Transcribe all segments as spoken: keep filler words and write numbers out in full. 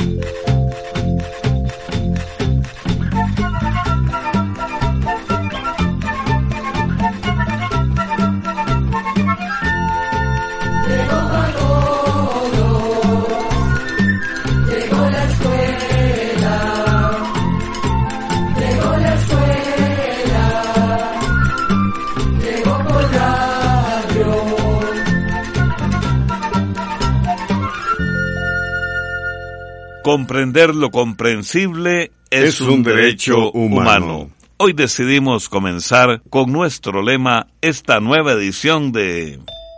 Comprender lo comprensible es, es un, un derecho humano. humano. Hoy decidimos comenzar con nuestro lema esta nueva edición de...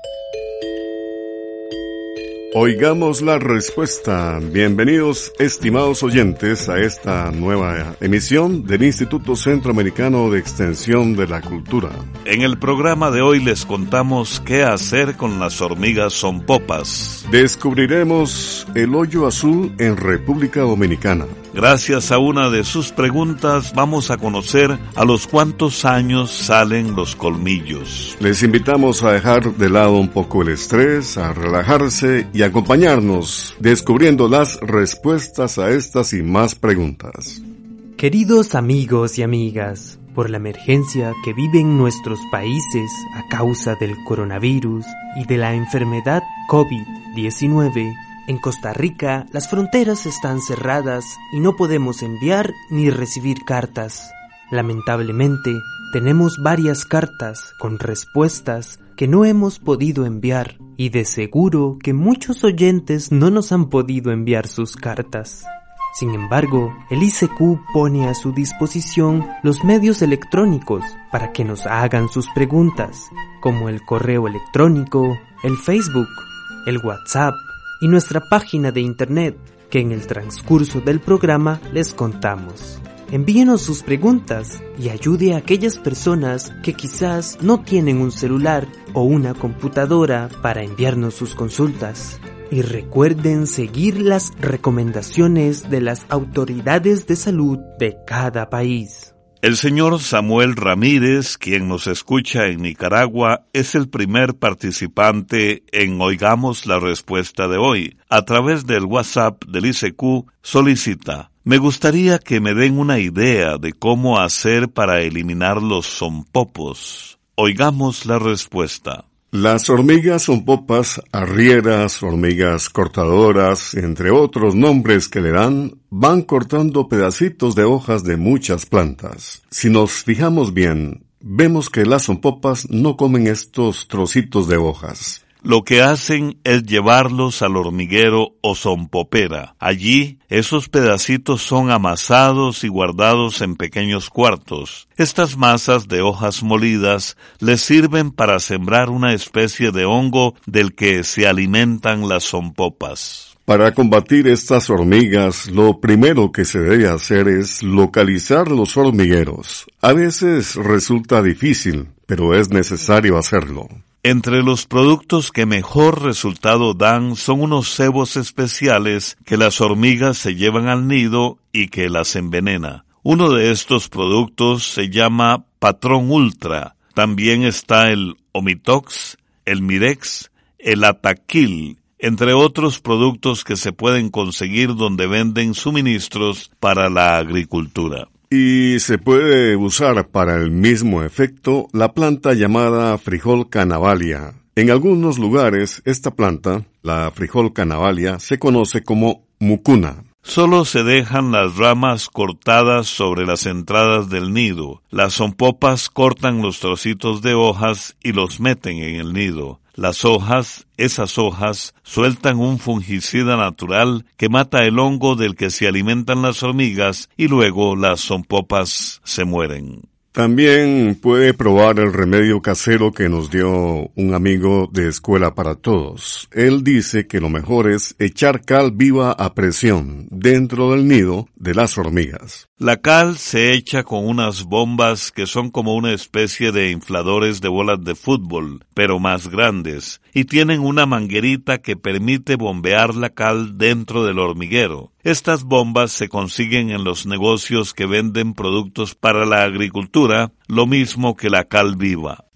Oigamos la respuesta. Bienvenidos, estimados oyentes, a esta nueva emisión del Instituto Centroamericano de Extensión de la Cultura. En el programa de hoy les contamos qué hacer con las hormigas zompopas. Descubriremos el hoyo azul en República Dominicana. Gracias a una de sus preguntas vamos a conocer a los cuántos años salen los colmillos. Les invitamos a dejar de lado un poco el estrés, a relajarse y acompañarnos descubriendo las respuestas a estas y más preguntas. Queridos amigos y amigas, por la emergencia que viven nuestros países a causa del coronavirus y de la enfermedad COVID diecinueve, en Costa Rica las fronteras están cerradas y no podemos enviar ni recibir cartas. Lamentablemente, tenemos varias cartas con respuestas que no hemos podido enviar y de seguro que muchos oyentes no nos han podido enviar sus cartas. Sin embargo, el I C Q pone a su disposición los medios electrónicos para que nos hagan sus preguntas, como el correo electrónico, el Facebook, el WhatsApp y nuestra página de internet, que en el transcurso del programa les contamos. Envíenos sus preguntas y ayude a aquellas personas que quizás no tienen un celular o una computadora para enviarnos sus consultas. Y recuerden seguir las recomendaciones de las autoridades de salud de cada país. El señor Samuel Ramírez, quien nos escucha en Nicaragua, es el primer participante en Oigamos la Respuesta de hoy. A través del WhatsApp del I C Q solicita: me gustaría que me den una idea de cómo hacer para eliminar los zompopos. Oigamos la respuesta. Las hormigas zompopas, arrieras, hormigas cortadoras, entre otros nombres que le dan, van cortando pedacitos de hojas de muchas plantas. Si nos fijamos bien, vemos que las zompopas no comen estos trocitos de hojas. Lo que hacen es llevarlos al hormiguero o zompopera. Allí, esos pedacitos son amasados y guardados en pequeños cuartos. Estas masas de hojas molidas les sirven para sembrar una especie de hongo del que se alimentan las zompopas. Para combatir estas hormigas, lo primero que se debe hacer es localizar los hormigueros. A veces resulta difícil, pero es necesario hacerlo. Entre los productos que mejor resultado dan son unos cebos especiales que las hormigas se llevan al nido y que las envenena. Uno de estos productos se llama Patrón Ultra. También está el Omitox, el Mirex, el Ataquil, entre otros productos que se pueden conseguir donde venden suministros para la agricultura. Y se puede usar para el mismo efecto la planta llamada frijol canavalia. En algunos lugares, esta planta, la frijol canavalia, se conoce como mucuna. Solo se dejan las ramas cortadas sobre las entradas del nido. Las zompopas cortan los trocitos de hojas y los meten en el nido. Las hojas, esas hojas, sueltan un fungicida natural que mata el hongo del que se alimentan las hormigas y luego las zompopas se mueren. También puede probar el remedio casero que nos dio un amigo de Escuela para Todos. Él dice que lo mejor es echar cal viva a presión dentro del nido de las hormigas. La cal se echa con unas bombas que son como una especie de infladores de bolas de fútbol, pero más grandes, y tienen una manguerita que permite bombear la cal dentro del hormiguero. Estas bombas se consiguen en los negocios que venden productos para la agricultura, lo mismo que la cal viva.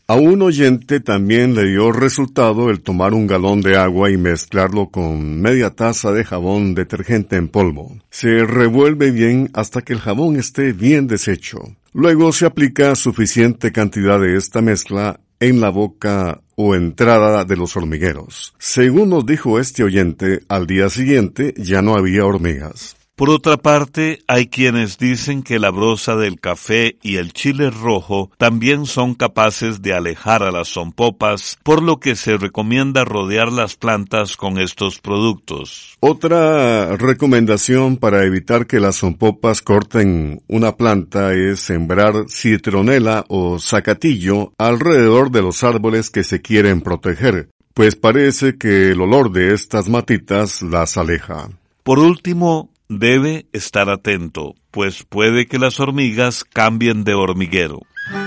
A un oyente también le dio resultado el tomar un galón de agua y mezclarlo con media taza de jabón detergente en polvo. Se revuelve bien hasta que el jabón esté bien deshecho. Luego se aplica suficiente cantidad de esta mezcla en la boca o entrada de los hormigueros. Según nos dijo este oyente, al día siguiente ya no había hormigas. Por otra parte, hay quienes dicen que la brosa del café y el chile rojo también son capaces de alejar a las zompopas, por lo que se recomienda rodear las plantas con estos productos. Otra recomendación para evitar que las zompopas corten una planta es sembrar citronela o zacatillo alrededor de los árboles que se quieren proteger, pues parece que el olor de estas matitas las aleja. Por último, debe estar atento, pues puede que las hormigas cambien de hormiguero.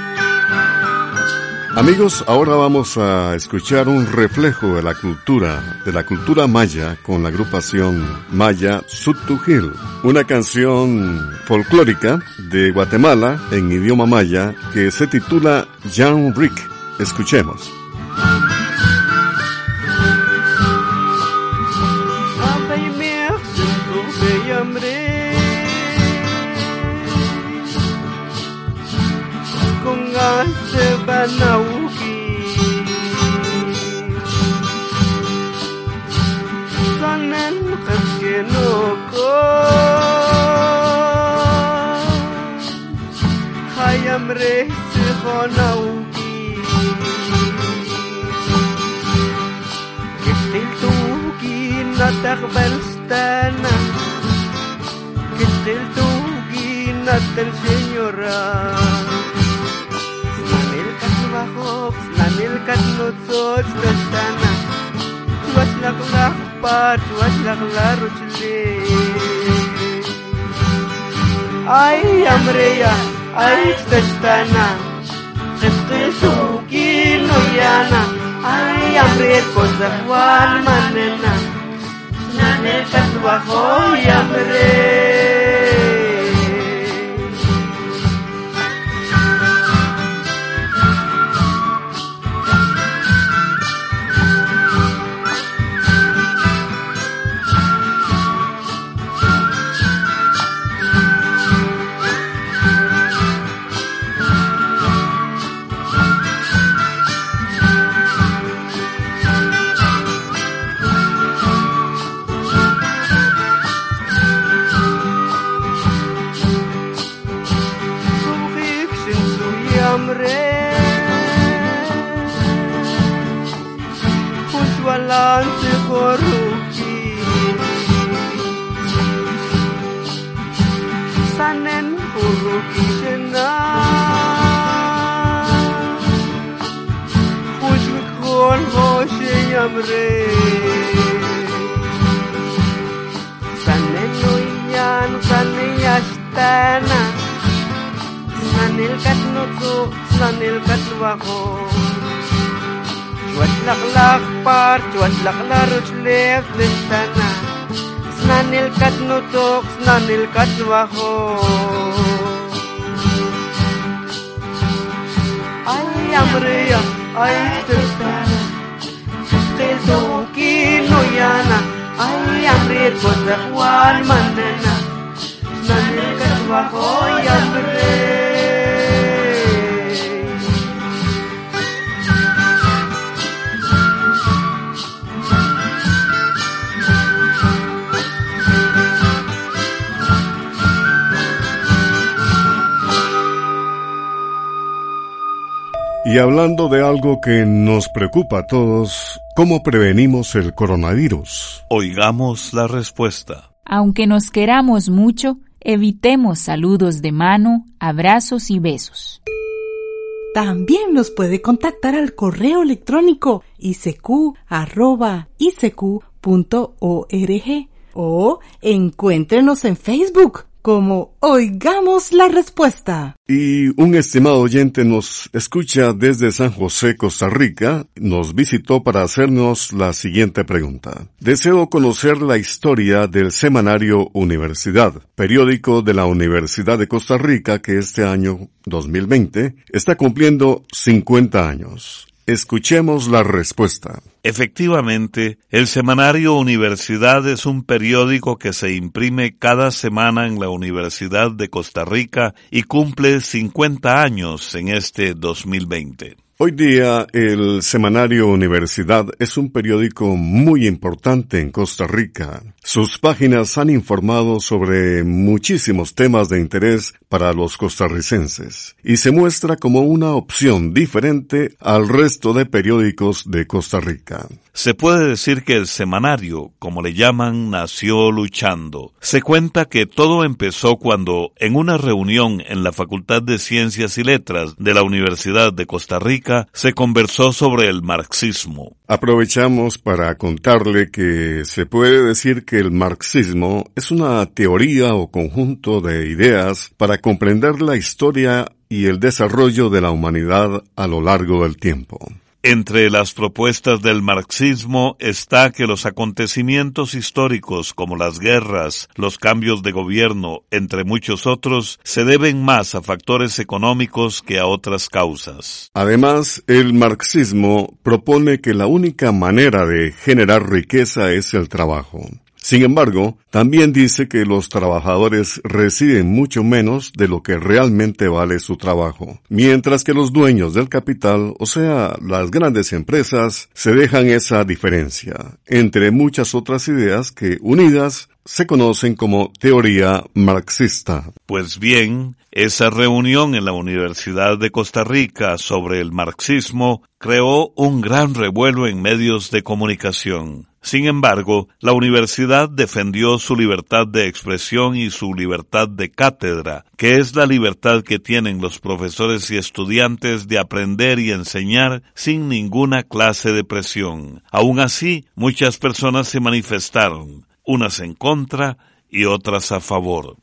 Amigos, ahora vamos a escuchar un reflejo de la cultura, de la cultura maya, con la agrupación maya Sutujil, una canción folclórica de Guatemala en idioma maya que se titula Jan Rick. Escuchemos. Sebanauki Sanen Kaskenoko Hayamre Sebanauki Ketiltuki Natakbalstana Ketiltuki Natal Señora Nanil katnutsot stana Tuas laklak pa tuas laklaro chile Ay amreya ay stana Kestil suki noyana Ay amre kozakwan manena Nanil katwaho yamre Sanen huruki shena Hujwik hon hoshe yamre Sanen noyan sanen yashtana Sanil katnutsu sanil katwaho Chuat laklak par chuat laklaruch lev listana Snanil katnutok, snanil katwaho Ay amreya, ay testana Tesuki noyana Ay amre kozakwan manena Snanil katwaho yamre Y hablando de algo que nos preocupa a todos, ¿cómo prevenimos el coronavirus? Oigamos la respuesta. Aunque nos queramos mucho, evitemos saludos de mano, abrazos y besos. También nos puede contactar al correo electrónico i c q arroba i c q punto org o encuéntrenos en Facebook como Oigamos la Respuesta. Y un estimado oyente nos escucha desde San José, Costa Rica, nos visitó para hacernos la siguiente pregunta. Deseo conocer la historia del semanario Universidad, periódico de la Universidad de Costa Rica que este año dos mil veinte está cumpliendo cincuenta años. Escuchemos la respuesta. Efectivamente, el semanario Universidad es un periódico que se imprime cada semana en la Universidad de Costa Rica y cumple cincuenta años en este dos mil veinte. Hoy día, el semanario Universidad es un periódico muy importante en Costa Rica. Sus páginas han informado sobre muchísimos temas de interés para los costarricenses y se muestra como una opción diferente al resto de periódicos de Costa Rica. Se puede decir que el semanario, como le llaman, nació luchando. Se cuenta que todo empezó cuando, en una reunión en la Facultad de Ciencias y Letras de la Universidad de Costa Rica, se conversó sobre el marxismo. Aprovechamos para contarle que se puede decir que el marxismo es una teoría o conjunto de ideas para comprender la historia y el desarrollo de la humanidad a lo largo del tiempo. Entre las propuestas del marxismo está que los acontecimientos históricos como las guerras, los cambios de gobierno, entre muchos otros, se deben más a factores económicos que a otras causas. Además, el marxismo propone que la única manera de generar riqueza es el trabajo. Sin embargo, también dice que los trabajadores reciben mucho menos de lo que realmente vale su trabajo, mientras que los dueños del capital, o sea, las grandes empresas, se dejan esa diferencia, entre muchas otras ideas que, unidas, se conocen como teoría marxista. Pues bien, esa reunión en la Universidad de Costa Rica sobre el marxismo creó un gran revuelo en medios de comunicación. Sin embargo, la universidad defendió su libertad de expresión y su libertad de cátedra, que es la libertad que tienen los profesores y estudiantes de aprender y enseñar sin ninguna clase de presión. Aún así, muchas personas se manifestaron, unas en contra y otras a favor.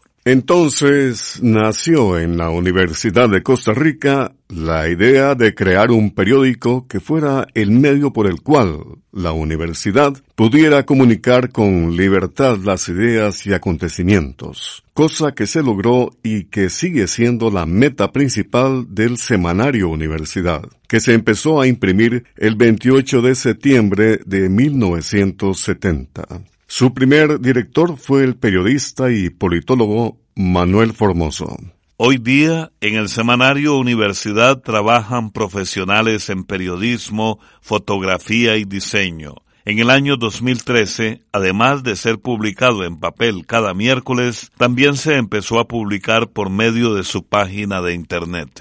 Entonces nació en la Universidad de Costa Rica la idea de crear un periódico que fuera el medio por el cual la universidad pudiera comunicar con libertad las ideas y acontecimientos, cosa que se logró y que sigue siendo la meta principal del semanario Universidad, que se empezó a imprimir el veintiocho de septiembre de mil novecientos setenta. Su primer director fue el periodista y politólogo Manuel Formoso. Hoy día, en el semanario Universidad trabajan profesionales en periodismo, fotografía y diseño. En el año dos mil trece, además de ser publicado en papel cada miércoles, también se empezó a publicar por medio de su página de internet.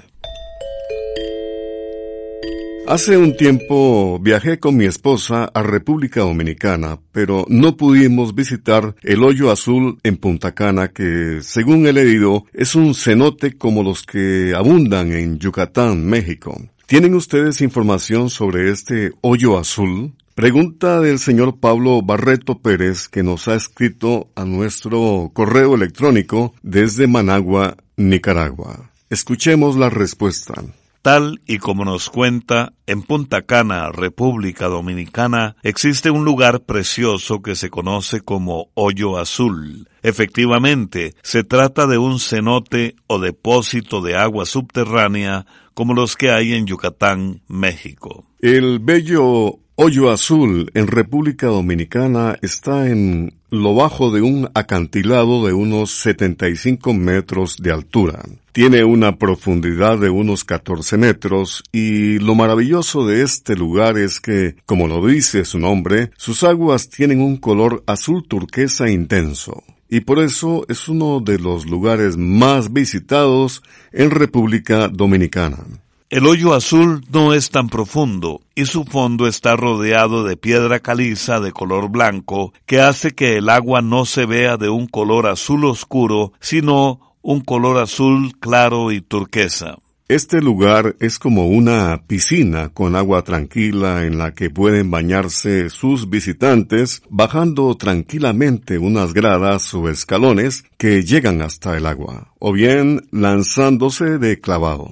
Hace un tiempo viajé con mi esposa a República Dominicana, pero no pudimos visitar el Hoyo Azul en Punta Cana, que, según he leído, es un cenote como los que abundan en Yucatán, México. ¿Tienen ustedes información sobre este Hoyo Azul? Pregunta del señor Pablo Barreto Pérez, que nos ha escrito a nuestro correo electrónico desde Managua, Nicaragua. Escuchemos la respuesta. Tal y como nos cuenta, en Punta Cana, República Dominicana, existe un lugar precioso que se conoce como Hoyo Azul. Efectivamente, se trata de un cenote o depósito de agua subterránea como los que hay en Yucatán, México. El bello Hoyo Azul en República Dominicana está en lo bajo de un acantilado de unos setenta y cinco metros de altura. Tiene una profundidad de unos catorce metros y lo maravilloso de este lugar es que, como lo dice su nombre, sus aguas tienen un color azul turquesa intenso. Y por eso es uno de los lugares más visitados en República Dominicana. El Hoyo Azul no es tan profundo y su fondo está rodeado de piedra caliza de color blanco que hace que el agua no se vea de un color azul oscuro, sino un color azul claro y turquesa. Este lugar es como una piscina con agua tranquila en la que pueden bañarse sus visitantes bajando tranquilamente unas gradas o escalones que llegan hasta el agua, o bien lanzándose de clavado.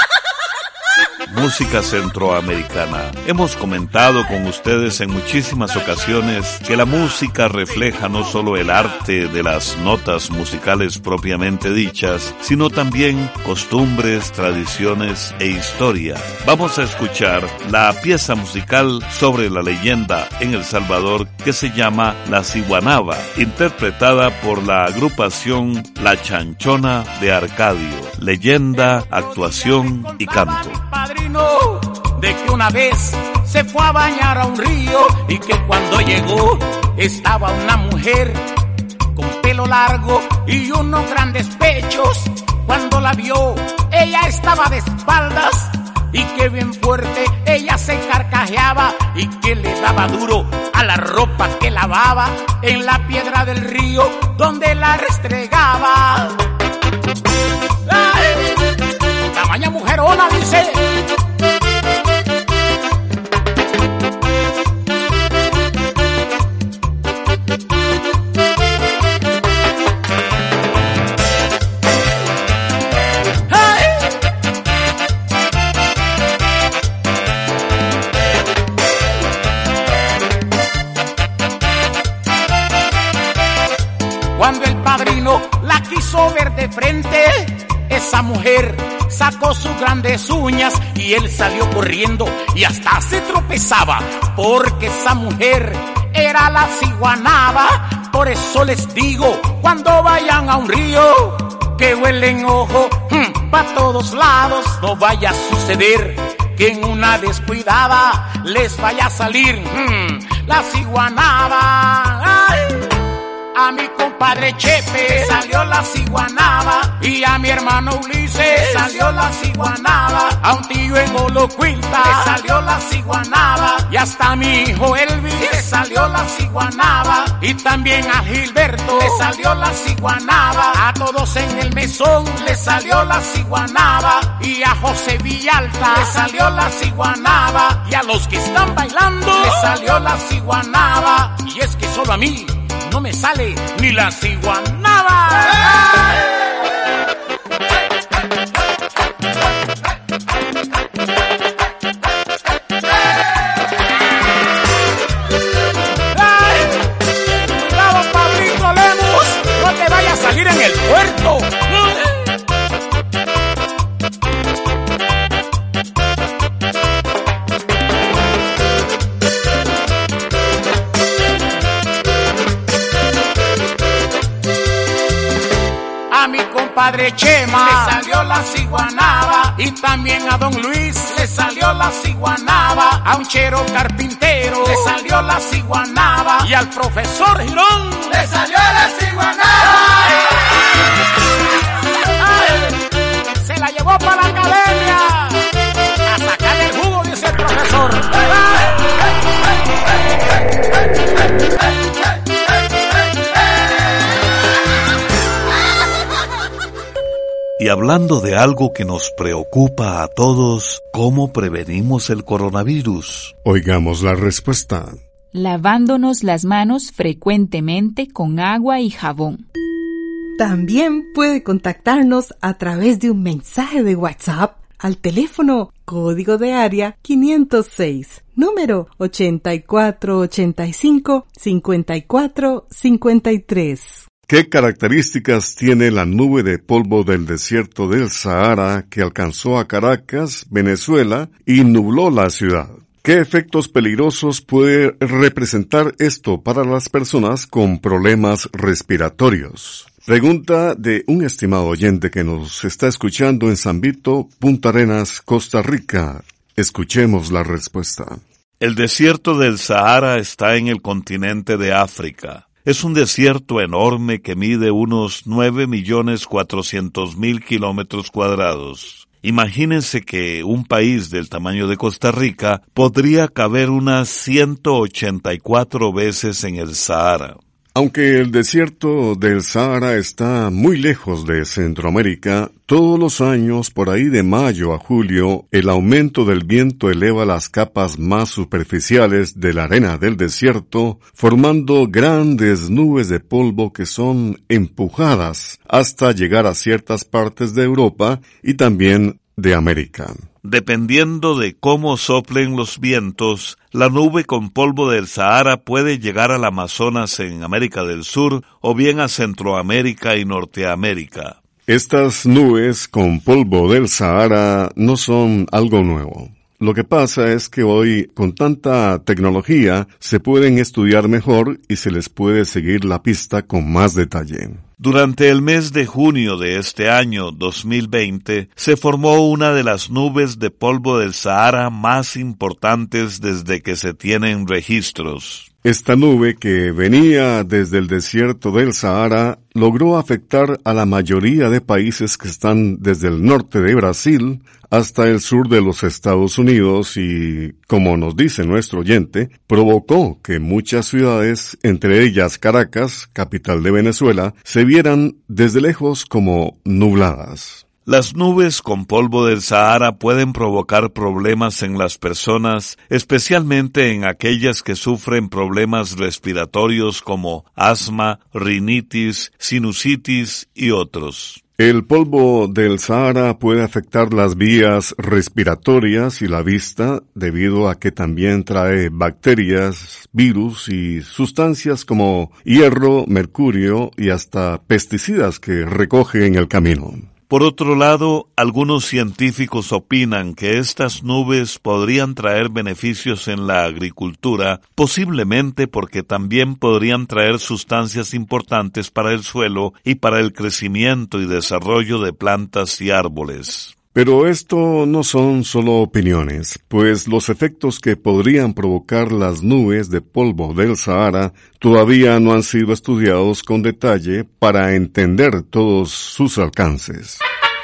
Música centroamericana. Hemos comentado con ustedes en muchísimas ocasiones que la música refleja no solo el arte de las notas musicales propiamente dichas, sino también costumbres, tradiciones e historia. Vamos a escuchar la pieza musical sobre la leyenda en El Salvador que se llama La Ciguanaba, interpretada por la agrupación La Chanchona de Arcadio. Leyenda, actuación y canto. De que una vez se fue a bañar a un río y que cuando llegó estaba una mujer con pelo largo y unos grandes pechos. Cuando la vio, ella estaba de espaldas y que bien fuerte ella se carcajeaba y que le daba duro a la ropa que lavaba en la piedra del río donde la restregaba. ¡Ay! Tamaña mujerona, dice. Cuando el padrino la quiso ver de frente, esa mujer sacó sus grandes uñas y él salió corriendo y hasta se tropezaba porque esa mujer era la ciguanaba. Por eso les digo, cuando vayan a un río que huelen ojo hmm, pa' todos lados, no vaya a suceder que en una descuidada les vaya a salir hmm, la ciguanaba. ¡Ay! A mi compadre Chepe salió la ciguanaba y a mi hermano Ulises salió la ciguanaba. A un tío en Olocuilta salió la ciguanaba y hasta a mi hijo Elvis salió la ciguanaba y también a Gilberto le salió la ciguanaba. A todos en el mesón le salió la ciguanaba y a José Villalta le salió la ciguanaba y a los que están bailando le salió la ciguanaba. Y es que solo a mí no me sale ni la ciguanaba. ¡Ay! ¡Cuidado, Pablito Lemus! ¡No te vayas a salir en el puerto! Padre Chema le salió la ciguanaba y también a don Luis le salió la ciguanaba. A un chero carpintero le salió la ciguanaba y al profesor Girón le salió la ciguanaba. ¡Ay! Se la llevó para la academia a sacarle el jugo, dice el profesor. Y hablando de algo que nos preocupa a todos, ¿cómo prevenimos el coronavirus? Oigamos la respuesta. Lavándonos las manos frecuentemente con agua y jabón. También puede contactarnos a través de un mensaje de WhatsApp al teléfono código de área quinientos seis, número ochenta y cuatro ochenta y cinco, cincuenta y cuatro cincuenta y tres. ¿Qué características tiene la nube de polvo del desierto del Sahara que alcanzó a Caracas, Venezuela, y nubló la ciudad? ¿Qué efectos peligrosos puede representar esto para las personas con problemas respiratorios? Pregunta de un estimado oyente que nos está escuchando en San Vito, Punta Arenas, Costa Rica. Escuchemos la respuesta. El desierto del Sahara está en el continente de África. Es un desierto enorme que mide unos nueve millones cuatrocientos mil kilómetros cuadrados. Imagínense que un país del tamaño de Costa Rica podría caber unas ciento ochenta y cuatro veces en el Sahara. Aunque el desierto del Sahara está muy lejos de Centroamérica, todos los años, por ahí de mayo a julio, el aumento del viento eleva las capas más superficiales de la arena del desierto, formando grandes nubes de polvo que son empujadas hasta llegar a ciertas partes de Europa y también de América. Dependiendo de cómo soplen los vientos, la nube con polvo del Sahara puede llegar al Amazonas en América del Sur o bien a Centroamérica y Norteamérica. Estas nubes con polvo del Sahara no son algo nuevo. Lo que pasa es que hoy, con tanta tecnología, se pueden estudiar mejor y se les puede seguir la pista con más detalle. Durante el mes de junio de este año dos mil veinte, se formó una de las nubes de polvo del Sahara más importantes desde que se tienen registros. Esta nube, que venía desde el desierto del Sahara, logró afectar a la mayoría de países que están desde el norte de Brasil hasta el sur de los Estados Unidos y, como nos dice nuestro oyente, provocó que muchas ciudades, entre ellas Caracas, capital de Venezuela, se vieran desde lejos como nubladas. Las nubes con polvo del Sahara pueden provocar problemas en las personas, especialmente en aquellas que sufren problemas respiratorios como asma, rinitis, sinusitis y otros. El polvo del Sahara puede afectar las vías respiratorias y la vista debido a que también trae bacterias, virus y sustancias como hierro, mercurio y hasta pesticidas que recoge en el camino. Por otro lado, algunos científicos opinan que estas nubes podrían traer beneficios en la agricultura, posiblemente porque también podrían traer sustancias importantes para el suelo y para el crecimiento y desarrollo de plantas y árboles. Pero esto no son solo opiniones, pues los efectos que podrían provocar las nubes de polvo del Sahara todavía no han sido estudiados con detalle para entender todos sus alcances.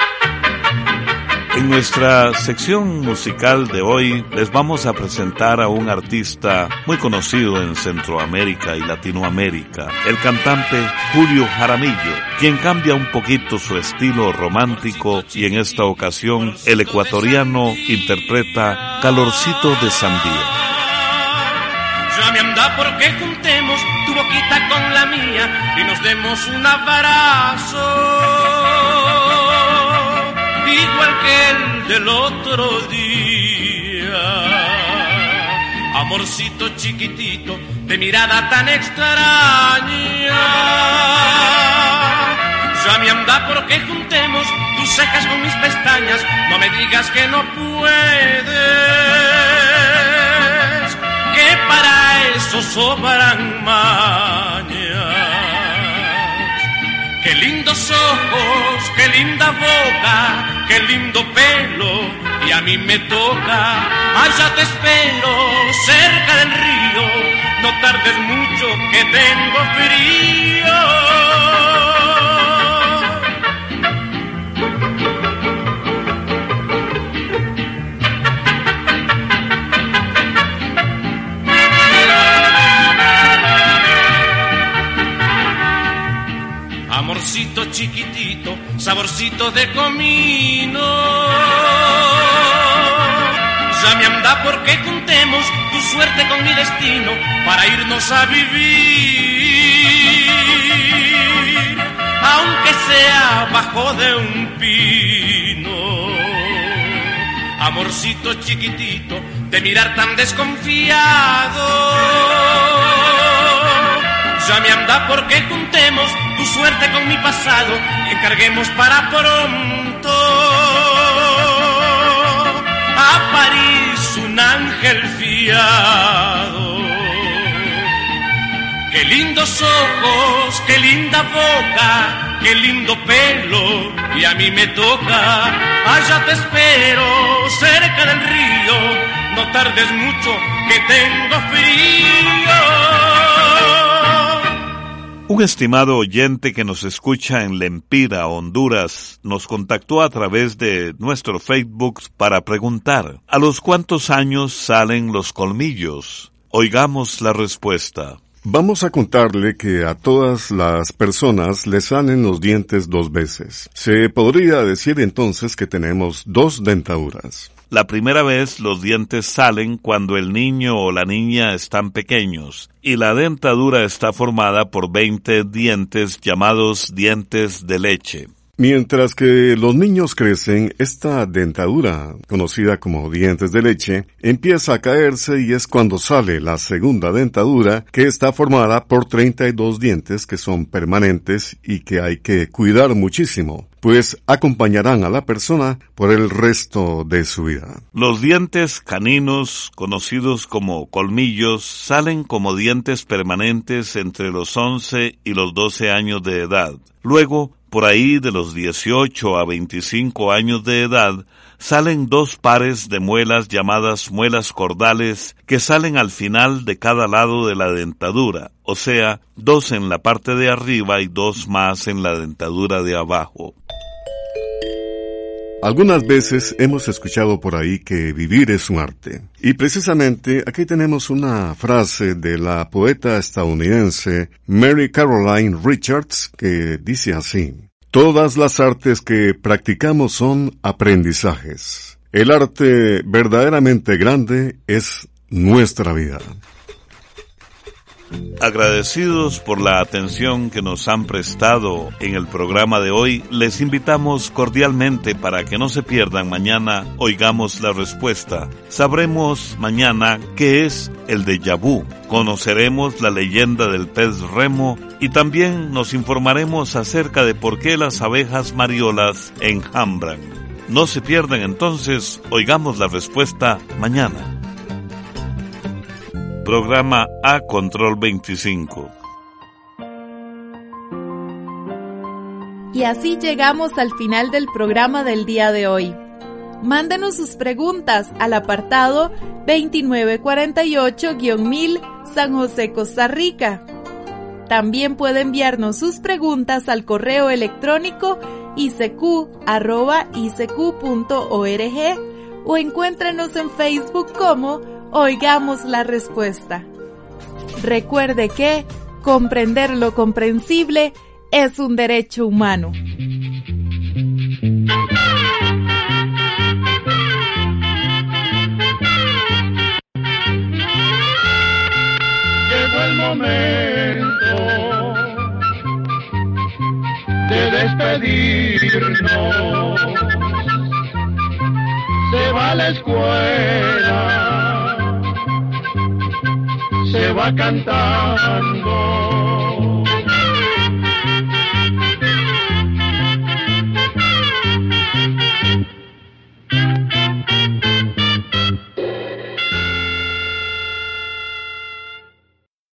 En nuestra sección musical de hoy les vamos a presentar a un artista muy conocido en Centroamérica y Latinoamérica, el cantante Julio Jaramillo, quien cambia un poquito su estilo romántico y en esta ocasión el ecuatoriano interpreta Calorcito de Sandía. Ya me anda porque juntemos tu boquita con la mía y nos demos un abrazo igual que el del otro día. Amorcito chiquitito, de mirada tan extraña, ya me anda porque juntemos tus cejas con mis pestañas. No me digas que no puedes, que para eso sobran mañas. Qué lindos ojos, qué linda boca, qué lindo pelo, y a mí me toca. Allá te espero, cerca del río, no tardes mucho que tengo frío. Amorcito chiquitito, saborcito de comino, ya me anda porque juntemos tu suerte con mi destino para irnos a vivir, aunque sea bajo de un pino. Amorcito chiquitito, de mirar tan desconfiado, ya me anda porque juntemos tu suerte con mi pasado y encarguemos para pronto a París un ángel fiado. Qué lindos ojos, qué linda boca, qué lindo pelo, y a mí me toca. Allá te espero, cerca del río, no tardes mucho que tengo frío. Un estimado oyente que nos escucha en Lempira, Honduras, nos contactó a través de nuestro Facebook para preguntar: ¿a los cuántos años salen los colmillos? Oigamos la respuesta. Vamos a contarle que a todas las personas les salen los dientes dos veces. Se podría decir entonces que tenemos dos dentaduras. La primera vez los dientes salen cuando el niño o la niña están pequeños y la dentadura está formada por veinte dientes llamados dientes de leche. Mientras que los niños crecen, esta dentadura, conocida como dientes de leche, empieza a caerse y es cuando sale la segunda dentadura, que está formada por treinta y dos dientes que son permanentes y que hay que cuidar muchísimo, pues acompañarán a la persona por el resto de su vida. Los dientes caninos, conocidos como colmillos, salen como dientes permanentes entre los once y los doce años de edad. Luego, por ahí de los dieciocho a veinticinco años de edad, salen dos pares de muelas llamadas muelas cordales que salen al final de cada lado de la dentadura, o sea, dos en la parte de arriba y dos más en la dentadura de abajo. Algunas veces hemos escuchado por ahí que vivir es un arte. Y precisamente aquí tenemos una frase de la poeta estadounidense Mary Caroline Richards que dice así: todas las artes que practicamos son aprendizajes. El arte verdaderamente grande es nuestra vida. Agradecidos por la atención que nos han prestado en el programa de hoy, les invitamos cordialmente para que no se pierdan mañana Oigamos la Respuesta. Sabremos mañana qué es el déjà vu, conoceremos la leyenda del pez remo y también nos informaremos acerca de por qué las abejas mariolas enjambran. No se pierdan entonces Oigamos la Respuesta mañana. Programa A Control veinticinco. Y así llegamos al final del programa del día de hoy. Mándenos sus preguntas al apartado veintinueve cuarenta y ocho mil San José, Costa Rica. También puede enviarnos sus preguntas al correo electrónico i c q arroba i c q punto org o encuéntrenos en Facebook como Oigamos la Respuesta. Recuerde que comprender lo comprensible es un derecho humano. Llegó el momento de despedirnos. Se va a la escuela, se va cantando